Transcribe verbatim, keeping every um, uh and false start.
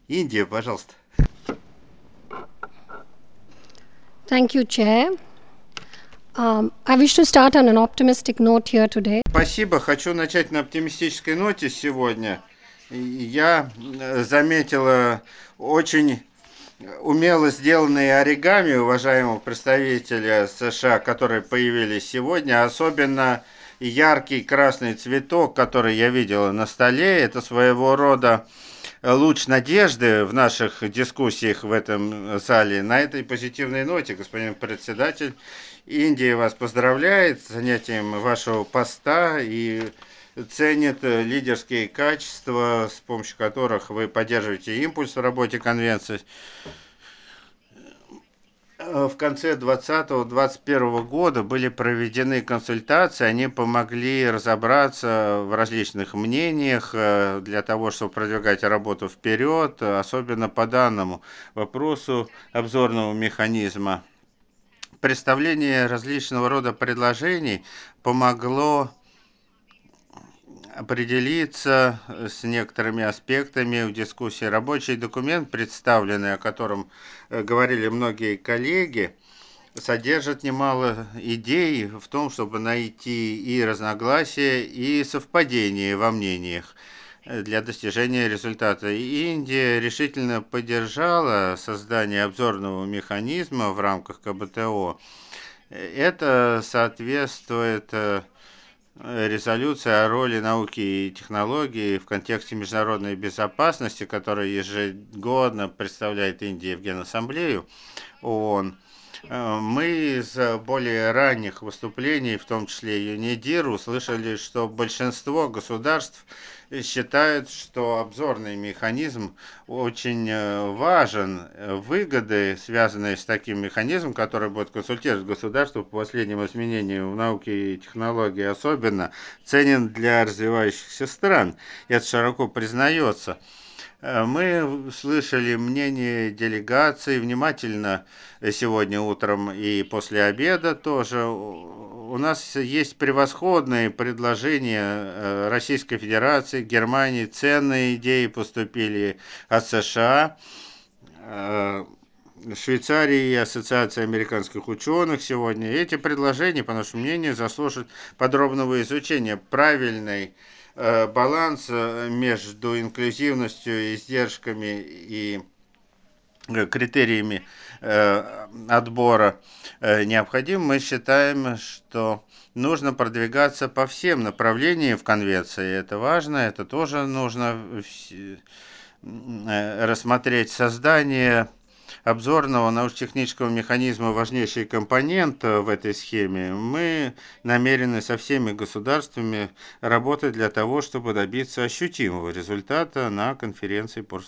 Индия, пожалуйста. Thank you, Chair. Um, I wish to start on an optimistic note here today. Спасибо. Хочу начать на оптимистической ноте сегодня. Я э, заметила очень умело сделанные оригами уважаемого представителя США, которые появились сегодня, особенно яркий красный цветок, который я видела на столе, это своего рода луч надежды в наших дискуссиях в этом зале. На этой позитивной ноте, господин председатель, Индия вас поздравляет с занятием вашего поста и ценит лидерские качества, с помощью которых вы поддерживаете импульс в работе конвенции. В конце двадцатого-двадцать первого года были проведены консультации, они помогли разобраться в различных мнениях для того, чтобы продвигать работу вперед, особенно по данному вопросу обзорного механизма. Представление различного рода предложений помогло определиться с некоторыми аспектами в дискуссии. Рабочий документ, представленный, о котором говорили многие коллеги, содержит немало идей в том, чтобы найти и разногласия, и совпадения во мнениях для достижения результата. И Индия решительно поддержала создание обзорного механизма в рамках КБТО. Это соответствует резолюция о роли науки и технологий в контексте международной безопасности, которая ежегодно представляет Индия в Генассамблею ООН. Мы из более ранних выступлений, в том числе ЮНИДИР, услышали, что большинство государств считают, что обзорный механизм очень важен. Выгоды, связанные с таким механизмом, который будет консультировать государство по последним изменениям в науке и технологии, особенно ценен для развивающихся стран. Это широко признается. Мы слышали мнение делегаций внимательно сегодня утром и после обеда тоже. У нас есть превосходные предложения Российской Федерации, Германии, ценные идеи поступили от США, Швейцарии и Ассоциации американских ученых сегодня. Эти предложения, по нашему мнению, заслуживают подробного изучения. Правильный баланс между инклюзивностью, издержками и критериями отбора необходим. Мы считаем, что нужно продвигаться по всем направлениям в конвенции. Это важно, это тоже нужно рассмотреть. Создание обзорного научно-технического механизма важнейший компонент в этой схеме. Мы намерены со всеми государствами работать для того, чтобы добиться ощутимого результата на конференции по